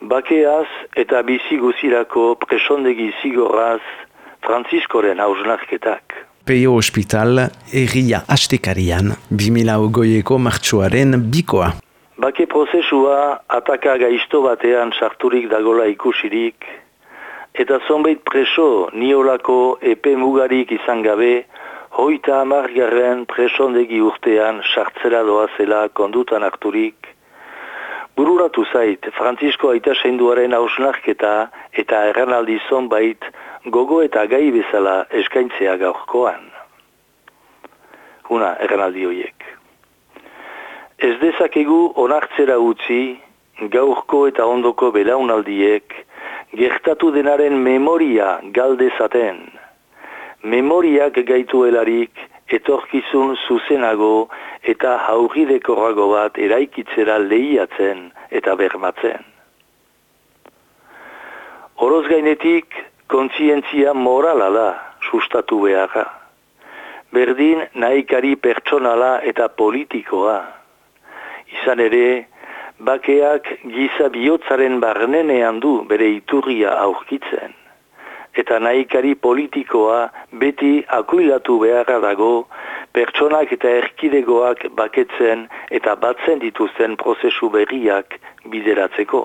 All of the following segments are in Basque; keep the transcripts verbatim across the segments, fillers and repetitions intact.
Bakeaz eta bizi guzirako presondegi zigorraz Frantziskoren hausnarketak. Peio Hospital, erria astekarian, bi mila hogeieko martxoaren bikoa. Bake prozesua ataka gaizto batean sarturik dagola ikusirik, eta zonbait preso niolako epe mugarik izan gabe, hoita hamargarren presondegi urtean sartzera doazela kondutan harturik, bururatu zait Frantzisko aita seinduaren hausnarketa eta erranaldi zonbait gogo eta gai bezala eskaintzea gaurkoan. Huna erranaldi hoiek. Ez dezakegu onartzera utzi, gaurko eta ondoko belaunaldiek, gertatu denaren memoria galdezaten. Memoriak gaituelarik, etorkizun zuzenago eta haurridekorrago bat eraikitzera lehiatzen eta bermatzen. Oroz gainetik, kontzientzia morala da sustatu beharra. Berdin nahikari pertsonala eta politikoa. Izan ere, bakeak giza bihotzaren barnenean du bere iturria aurkitzen. Eta nahikari politikoa beti akuilatu beharra dago pertsonak eta erkidegoak baketzen eta batzen dituzten prozesu berriak bideratzeko.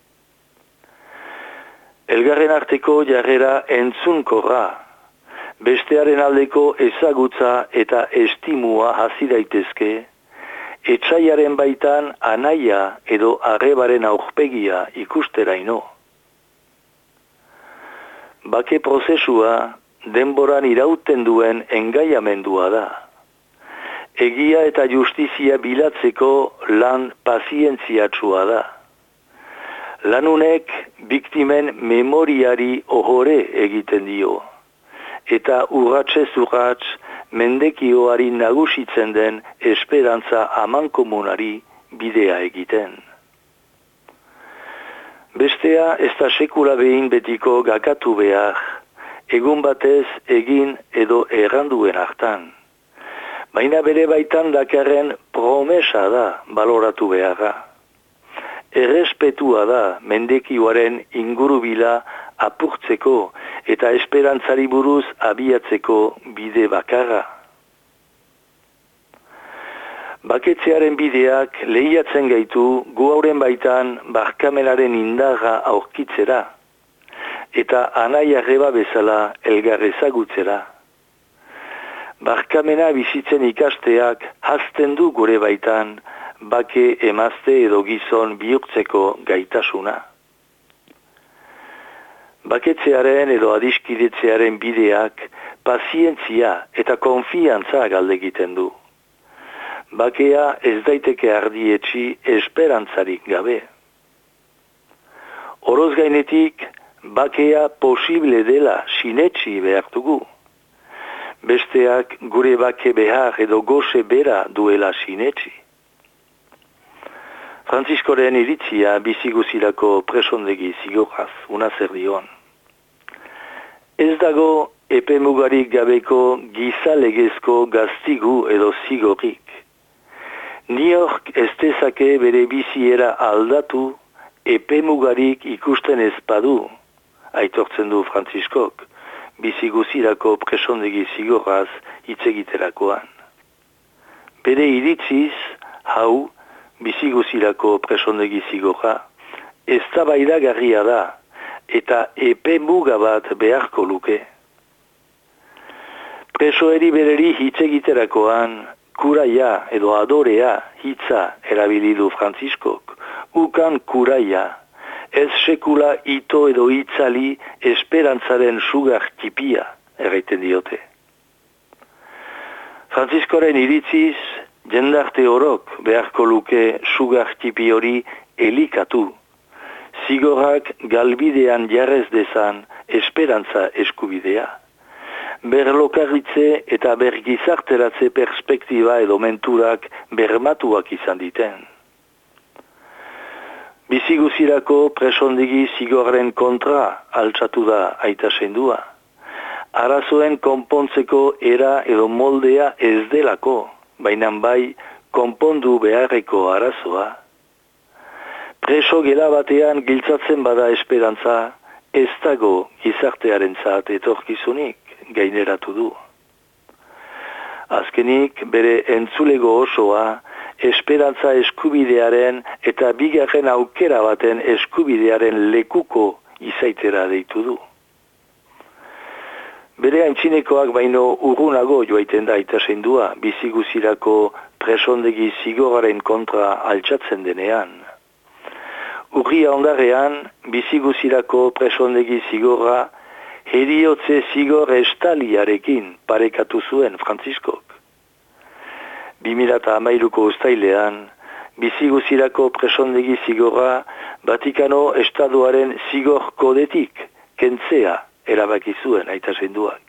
Elgarren arteko jarrera entzunkorra, bestearen aldeko ezagutza eta estimua hasi daitezke, etsaiaren baitan anaia edo arrebaren aurpegia ikusteraino. Bake prozesua denboran irauten duen engaiamendua da. Egia eta justizia bilatzeko lan pazientziatsua da. Lanunek biktimen memoriari ohore egiten dio, eta urratsez urrats mendekioari nagusitzen den esperantza amankomunari bidea egiten. Bestea ez da sekula behin betiko gakatu behar, egun batez egin edo erranduen hartan. Baina bere baitan dakarren promesa da baloratu beharra. Errespetua da mendekioaren ingurubila apurtzeko eta esperantzari buruz abiatzeko bide bakarra. Baketzearen bideak lehiatzen gaitu gu hauren baitan barkamenaren indarra aurkitzera eta anai arreba bezala elgar ezagutzera. Barkamena bizitzen ikasteak hazten du gure baitan bake emazte edo gizon bihurtzeko gaitasuna. Baketzearen edo adiskidetzearen bideak pazientzia eta konfiantza galdegiten du. Bakea ez daiteke ardietxi esperantzarik gabe. Oroz gainetik, bakea posible dela sinetxi behartugu. Besteak gure bake behar edo goze bera duela sinetxi. Frantziskoren iritzia biziguzirako presondegi zigorraz, una zer dion. Ez dago epe mugarik gabeko giza legezko gaztigu edo zigorrik. Niork ez dezake bere biziera aldatu epe mugarik ikusten ez badu, aitortzen du Frantziskok, biziguzirako presondegi zigorraz hitz egiterakoan. Bere iritziz, hau, biziguzirako presondegi zigorra, eztabaidagarria da eta epe muga bat beharko luke. Presoeri bereri hitz egiterakoan, kuraia edo adorea hitza erabili du Frantziskok, ukan kuraia, ez sekula ito edo hitzali esperantzaren sugar tipia erraiten diote. Frantziskoren iritziz, jendarte orok beharko luke sugar tipi hori elikatu. Zigorrak galbidean jarrez dezan esperantza eskubidea. Berlokarritze eta bergizarteratze perspektiba edo menturak bermatuak izan diten. Biziguzirako presondegi zigorren kontra altxatu da aita sendua. Arazoen konpontzeko era edo moldea ez delako, baina bai konpondu beharreko arazoa. preso gela batean giltzatzen bada esperantza, ez dago gizartearentzat etorkizunik, gaineratu du. Azkenik, bere entzulego osoa, esperantza eskubidearen eta bigarren aukera baten eskubidearen lekuko izaitera deitu du. Bere aintzinekoak baino urrunago joaiten da itasendua, biziguzirako presondegi zigoraren kontra altxatzen denean. Urria ondarrean, biziguzirako presondegi zigorra heriotze zigor estaliarekin parekatu zuen Frantziskok. bi mila hamairuko uztailean, biziguzirako presondegi zigorra Vatikano Estaduaren zigor kodetik kentzea erabaki zuen aitasenduak.